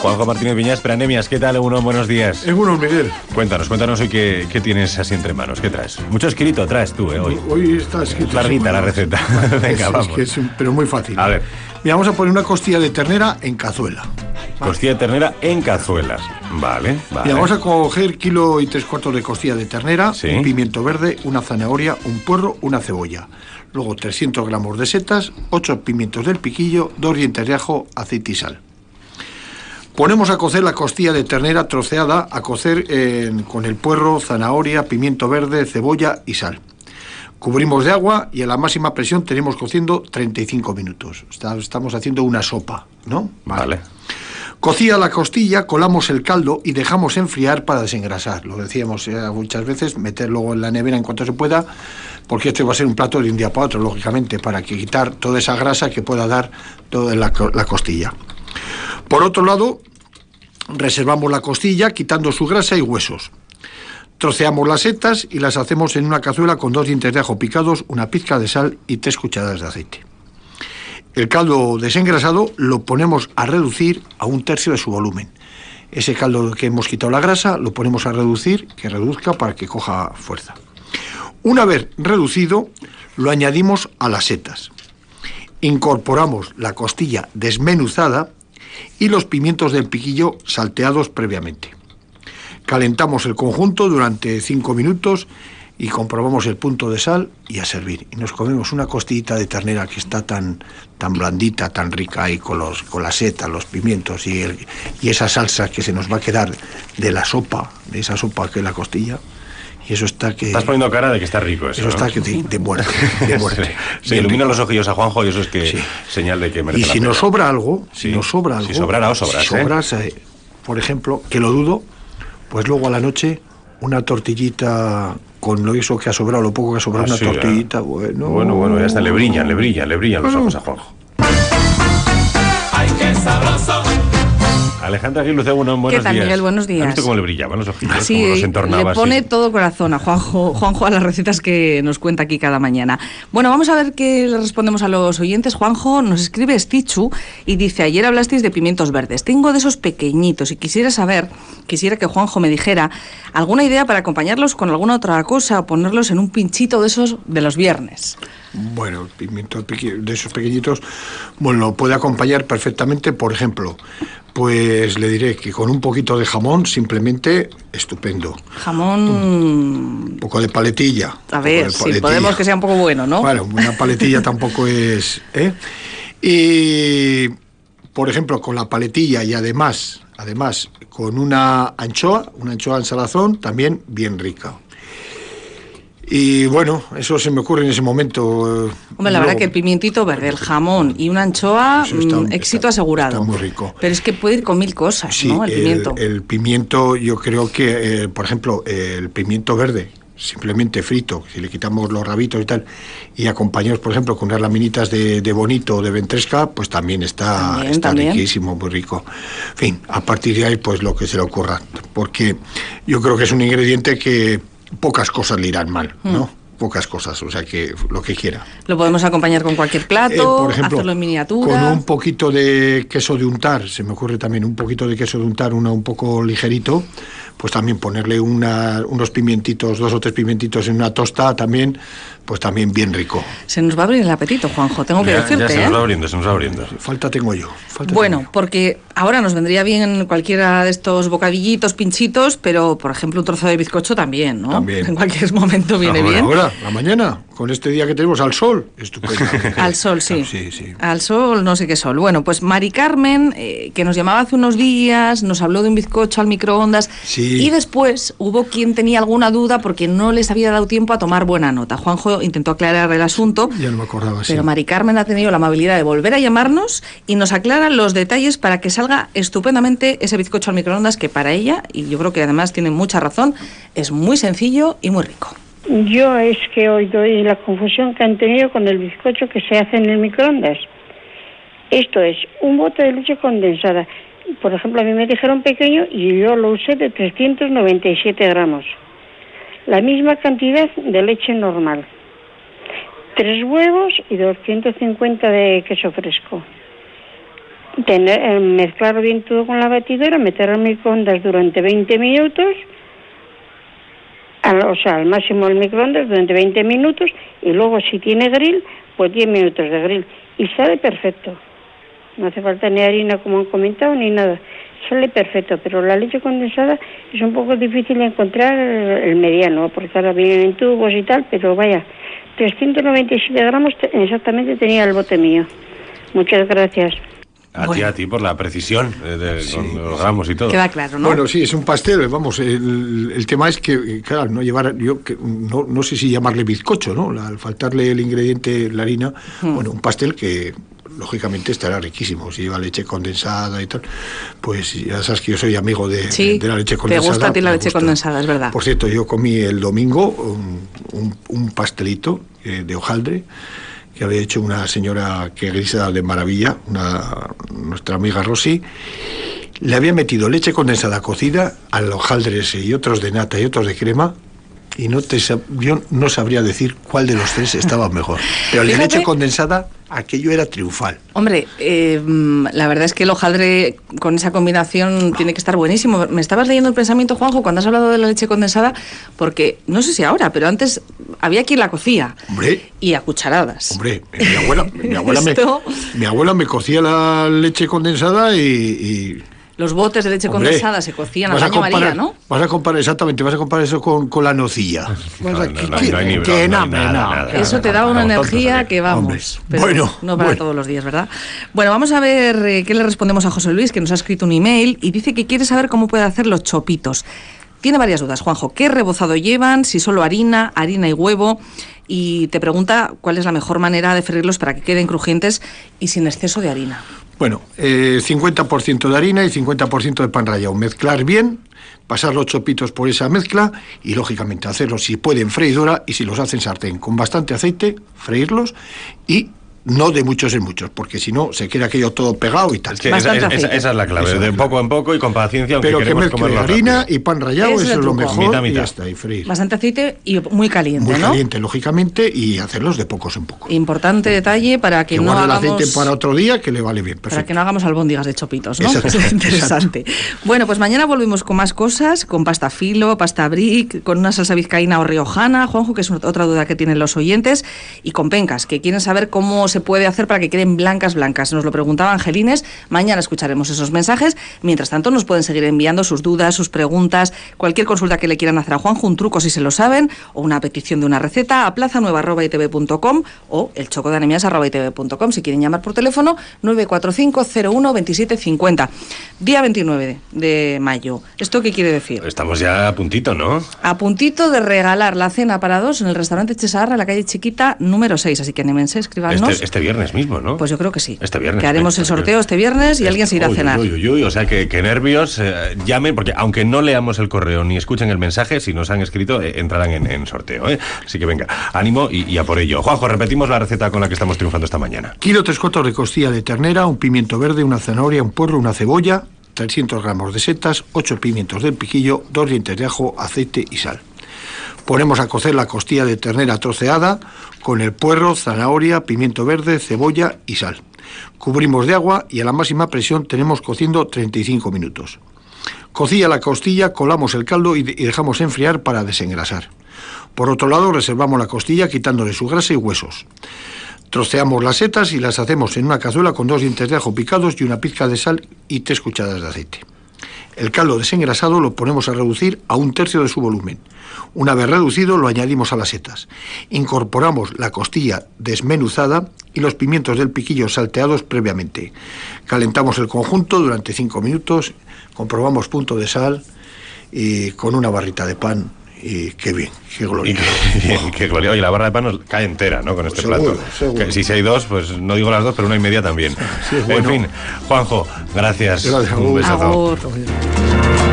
Juanjo Martínez Viñas, Preanemias, ¿qué tal, Egunon? Buenos días. Egunon, Miguel. Cuéntanos hoy qué tienes así entre manos, ¿qué traes? Mucho escrito traes tú, hoy. Hoy está escrito. Es larguita la receta. Venga, vamos. Pero muy fácil. A ver. Mira, vamos a poner una costilla de ternera en cazuela. Costilla de ternera en cazuela. Vale. Mira, vamos a coger 1,3 kilos de costilla de ternera, ¿sí? Un pimiento verde, una zanahoria, un puerro, una cebolla. Luego 300 gramos de setas, 8 pimientos del piquillo, 2 dientes de ajo, aceite y sal. Ponemos a cocer la costilla de ternera troceada, a cocer con el puerro, zanahoria, pimiento verde, cebolla y sal. Cubrimos de agua y a la máxima presión tenemos cociendo 35 minutos. Estamos haciendo una sopa, ¿no? Vale. Cocida la costilla, colamos el caldo y dejamos enfriar para desengrasar. Lo decíamos muchas veces, meterlo en la nevera en cuanto se pueda, porque esto va a ser un plato de un día para otro, lógicamente, para quitar toda esa grasa que pueda dar toda la costilla. Por otro lado, reservamos la costilla quitando su grasa y huesos. Troceamos las setas y las hacemos en una cazuela con 2 dientes de ajo picados, una pizca de sal y 3 cucharadas de aceite. El caldo desengrasado lo ponemos a reducir a 1/3 de su volumen. Ese caldo que hemos quitado la grasa lo ponemos a reducir, que reduzca para que coja fuerza. Una vez reducido, lo añadimos a las setas. Incorporamos la costilla desmenuzada y los pimientos del piquillo salteados previamente. Calentamos el conjunto durante 5 minutos y comprobamos el punto de sal y a servir. Y nos comemos una costillita de ternera que está tan blandita, tan rica ahí con la seta, los pimientos y esa salsa que se nos va a quedar de la sopa, de esa sopa que es la costilla. Y eso está que... Estás poniendo cara de que está rico eso, ¿no? Está que de muerte, de muerte. Se ilumina los ojillos a Juanjo y eso es que sí. Señal de que merece y la si pena. nos sobra algo, Sí. si nos sobra algo... Si sobrara o sobras, si sobras, por ejemplo, que lo dudo, pues luego a la noche una tortillita con lo eso que ha sobrado, lo poco que ha sobrado, una tortillita, Bueno, ya está, le brillan los ojos a Juanjo. ¡Ay, qué sabroso! Alejandra Aguiluce, buenos días. ¿Qué tal, Miguel? Buenos días. ¿Has visto cómo le brillaban los ojillos? Sí, cómo los entornaba le pone así? todo corazón a Juanjo a las recetas que nos cuenta aquí cada mañana. Bueno, vamos a ver qué le respondemos a los oyentes. Juanjo nos escribe Stichu y dice: ayer hablasteis de pimientos verdes. Tengo de esos pequeñitos y quisiera que Juanjo me dijera alguna idea para acompañarlos con alguna otra cosa o ponerlos en un pinchito de esos de los viernes. Bueno, el pimiento de esos pequeñitos, bueno, lo puede acompañar perfectamente, por ejemplo, pues le diré que con un poquito de jamón, simplemente estupendo. Jamón... Un poco de paletilla. A ver, si podemos que sea un poco bueno, ¿no? Bueno, una paletilla tampoco es... Y, por ejemplo, con la paletilla y además con una anchoa en salazón, también bien rica. Y bueno, eso se me ocurre en ese momento. Hombre, la verdad que el pimientito verde, el jamón y una anchoa, éxito asegurado. Está muy rico. Pero es que puede ir con 1000 cosas, sí, ¿no? El pimiento. El pimiento, yo creo que, por ejemplo, el pimiento verde, simplemente frito, si le quitamos los rabitos y tal, y acompañamos, por ejemplo, con unas laminitas de bonito o de ventresca, pues también está riquísimo, muy rico. En fin, a partir de ahí, pues lo que se le ocurra. Porque yo creo que es un ingrediente que pocas cosas le irán mal, ¿no? Pocas cosas, o sea que lo que quiera. Lo podemos acompañar con cualquier plato, por ejemplo, hacerlo en miniatura. Con un poquito de queso de untar, se me ocurre también un poquito de queso de untar, un poco ligerito, pues también ponerle unos pimientitos, 2 o 3 pimientitos en una tosta también, pues también bien rico. Se nos va a abrir el apetito, Juanjo, tengo que decirte. Ya se nos va abriendo. Falta tengo yo. Porque ahora nos vendría bien cualquiera de estos bocadillitos, pinchitos, pero, por ejemplo, un trozo de bizcocho también, ¿no? También. En cualquier momento viene bien. Ahora, la mañana, con este día que tenemos al sol, estupendo. Al sol, sí. Sí. Al sol, no sé qué sol. Bueno, pues Mari Carmen, que nos llamaba hace unos días, nos habló de un bizcocho al microondas, y después hubo quien tenía alguna duda porque no les había dado tiempo a tomar buena nota. Juanjo intentó aclarar el asunto, ya no me acordaba, pero Mari Carmen ha tenido la amabilidad de volver a llamarnos y nos aclara los detalles para que salga estupendamente ese bizcocho al microondas, que para ella, y yo creo que además tiene mucha razón, es muy sencillo y muy rico. Yo es que hoy doy la confusión que han tenido con el bizcocho que se hace en el microondas. Esto es un bote de leche condensada. Por ejemplo, a mí me dijeron pequeño y yo lo usé de 397 gramos. La misma cantidad de leche normal. 3 huevos y 250 de queso fresco. mezclar bien todo con la batidora, meter al microondas durante 20 minutos, al máximo del microondas durante 20 minutos, y luego si tiene grill, pues 10 minutos de grill. Y sale perfecto. No hace falta ni harina, como han comentado, ni nada. Sale perfecto, pero la leche condensada es un poco difícil de encontrar el mediano, porque ahora vienen en tubos y tal, pero vaya, 397 gramos exactamente tenía el bote mío. Muchas gracias. A ti por la precisión con los gramos y todo. Queda claro, ¿no? Bueno, sí, es un pastel, vamos, el tema es que, claro, no llevar, no sé si llamarle bizcocho, ¿no? Al faltarle el ingrediente, la harina, bueno, un pastel que lógicamente estará riquísimo, si lleva leche condensada y tal, pues ya sabes que yo soy amigo de la leche condensada. Te gusta a ti la leche condensada, es verdad. Por cierto, yo comí el domingo un pastelito de hojaldre, que había hecho una señora que grisa de maravilla, nuestra amiga Rosy. Le había metido leche condensada cocida al hojaldres y otros de nata y otros de crema, y yo no sabría decir cuál de los tres estaba mejor. Pero la leche condensada, aquello era triunfal. Hombre, la verdad es que el hojaldre con esa combinación tiene que estar buenísimo. Me estabas leyendo el pensamiento, Juanjo, cuando has hablado de la leche condensada, porque no sé si ahora, pero antes había quien la cocía. Hombre. Y a cucharadas. Hombre, mi abuela me cocía la leche condensada y los botes de leche condensada se cocían al baño María, ¿no? Vas a comparar eso con la nocilla. Eso te da una energía que vamos. Pero bueno, no para todos los días, ¿verdad? Bueno, vamos a ver qué le respondemos a José Luis, que nos ha escrito un email y dice que quiere saber cómo puede hacer los chopitos. Tiene varias dudas, Juanjo. ¿Qué rebozado llevan? Si solo harina y huevo. Y te pregunta cuál es la mejor manera de freírlos para que queden crujientes y sin exceso de harina. Bueno, 50% de harina y 50% de pan rallado. Mezclar bien, pasar los chopitos por esa mezcla y, lógicamente, hacerlos si puede en freidora y si los hacen sartén. Con bastante aceite, freírlos y no de muchos en muchos, porque si no se queda aquello todo pegado y tal. Esa es la clave, de poco en poco y con paciencia, aunque queremos comerlo rápido. Harina y pan rallado, eso es lo mejor, y ya está, y freír. Bastante aceite y muy caliente, muy caliente, lógicamente, y hacerlos de pocos en poco. Importante detalle para que no hagamos... el aceite para otro día, que le vale bien, perfecto. Para que no hagamos albóndigas de chopitos, ¿no? Eso es interesante. Exacto. Bueno, pues mañana volvemos con más cosas, con pasta filo, pasta brick, con una salsa vizcaína o riojana, Juanjo, que es otra duda que tienen los oyentes, y con pencas, que quieren saber cómo se puede hacer para que queden blancas. Nos lo preguntaba Angelines. Mañana escucharemos esos mensajes. Mientras tanto, nos pueden seguir enviando sus dudas, sus preguntas, cualquier consulta que le quieran hacer a Juanjo, un truco si se lo saben, o una petición de una receta a plazanueva@itv.com o elchocodeanemias@itv.com. Si quieren llamar por teléfono, 945-01-2750. Día 29 de mayo. ¿Esto qué quiere decir? Estamos ya a puntito, ¿no? A puntito de regalar la cena para dos en el restaurante Chesaharra, en la calle Chiquita, número 6. Así que anímense, escríbanos. Este viernes mismo, ¿no? Pues yo creo que sí. Este viernes. Que haremos el sorteo este viernes y alguien se irá a cenar. O sea, que nervios, llamen, porque aunque no leamos el correo ni escuchen el mensaje, si nos han escrito, entrarán en sorteo, ¿eh? Así que venga, ánimo y a por ello. Juanjo, repetimos la receta con la que estamos triunfando esta mañana. Kilo 3 cuartos de costilla de ternera, un pimiento verde, una zanahoria, un puerro, una cebolla, 300 gramos de setas, 8 pimientos del piquillo, 2 dientes de ajo, aceite y sal. Ponemos a cocer la costilla de ternera troceada con el puerro, zanahoria, pimiento verde, cebolla y sal. Cubrimos de agua y a la máxima presión tenemos cociendo 35 minutos. Cocida la costilla, colamos el caldo y dejamos enfriar para desengrasar. Por otro lado, reservamos la costilla quitándole su grasa y huesos. Troceamos las setas y las hacemos en una cazuela con 2 dientes de ajo picados y una pizca de sal y 3 cucharadas de aceite. El caldo desengrasado lo ponemos a reducir a 1/3 de su volumen. Una vez reducido, lo añadimos a las setas. Incorporamos la costilla desmenuzada y los pimientos del piquillo salteados previamente. Calentamos el conjunto durante 5 minutos, comprobamos punto de sal y con una barrita de pan. Y qué bien, qué gloria. Qué gloria. Oye, la barra de pan nos cae entera, ¿no? Con este plato. Seguro. Si hay 2, pues no digo las 2, pero 1,5 también. Sí, bueno. En fin, Juanjo, gracias. Gracias. Un besazo. Agur.